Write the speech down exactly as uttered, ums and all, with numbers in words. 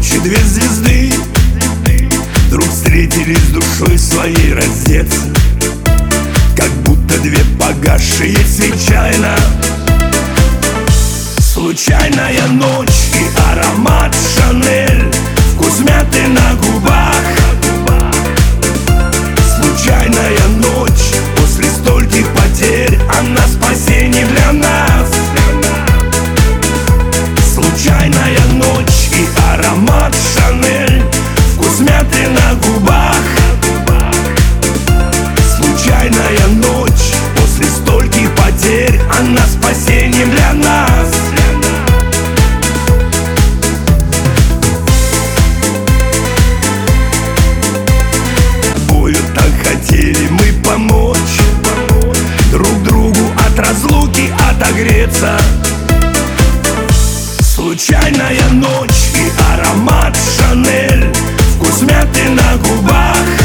ночи две звезды вдруг встретились душой своей раздеться, как будто две погасшие случайно. Случайная ночь и аромат Шанель, вкус мяты на губах. Случайная ночь после стольких потерь, она спасение для нас. Случайная ночь и аромат Шанель, вкус мяты на губах. Случайная ночь после стольких потерь, она спасением для нас. Бою так хотели мы помочь друг другу от разлуки отогреться. Случайная ночь и аромат Шанель, вкус мяты на губах.